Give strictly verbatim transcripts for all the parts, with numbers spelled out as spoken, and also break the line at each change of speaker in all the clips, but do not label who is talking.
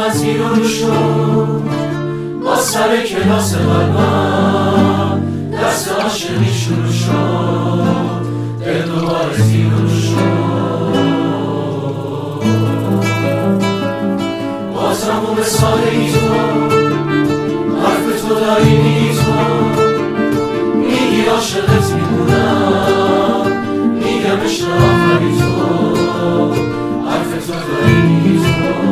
من زیر و رو شد با سر کلاس قلبم دست عاشقی شروع شد دل دوباره زیر و رو شد با تموم سادگی تو حرف تو داری میگی تو میگی عاشقت میمونم میگم عشق آخری تو حرف تو داری میگی تو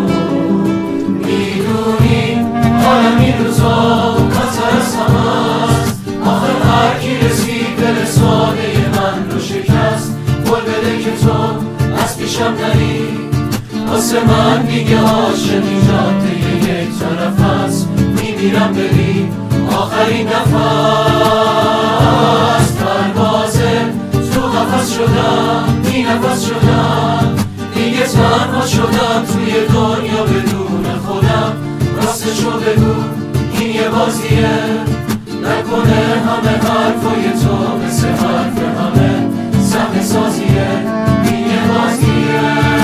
میدونی حالم این روزا خطر از همه است آخر هر کی رسید دل ساده من رو شکست قول بده که تو از پیشم نری واسه من دیگه عاشقی جاده یک طرف است میمیرم بری آخرین نفس پروازه تو قفس شدم بی نفس شدم دیگه تنها شدم توی دنیا بدون خودم راستشو بگو این یه بازیه نکنه همه حرفای تو مثل حرف همه صحنه سازیه این یه بازیه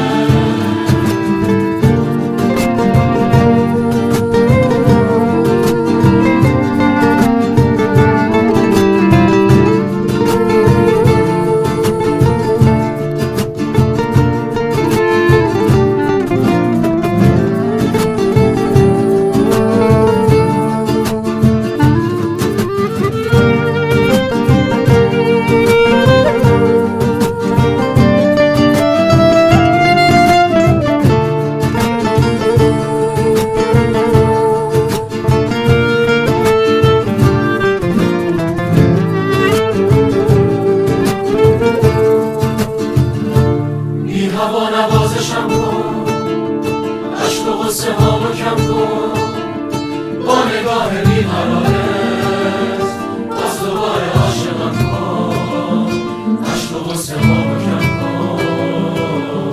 هوا نوازشم کن عشق و غصه ها رو کم کن با نگاه بیقرارت باز دوباره عاشقم کن عشق و غصه ها رو کم کن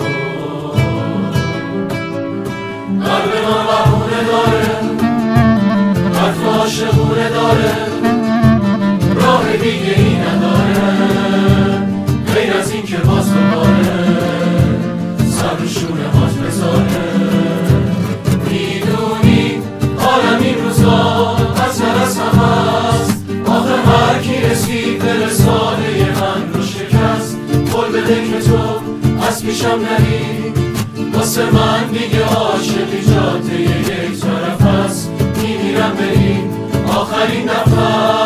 قلب من بهونه داره حرف عاشقونه داره راه دیگه ای نداره غیر از این که باز دوباره شونه هات بذاره میدونی حالم این روزا خطر از همه است آخه هر کی رسید دل ساده من رو شکست قول بده که تو از پیشم نری واسه من دیگه عاشقی جاده یک طرف است میمیرم بری آخرین نفس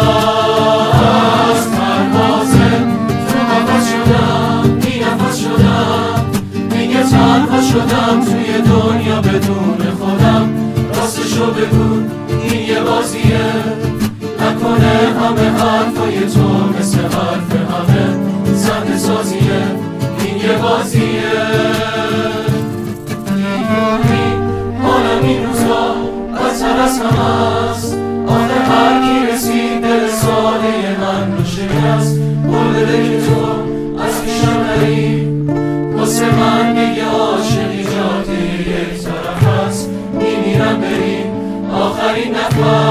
پروازه تو قفس شدم بی نفس شدم تنها شدم توی دنیا بدون خودم راستشو بگو این یه بازیه نکنه همه حرفای تو مثل حرف همه صحنه سازیه این یه بازیه حالم این روزا بدتر از همه است آخه هر کی رسید دل ساده من رو شکست قول بده که تو از پیشم نری واسه من دیگه عاشقی جاده یک طرف است میمیرم بریم آخرین نفس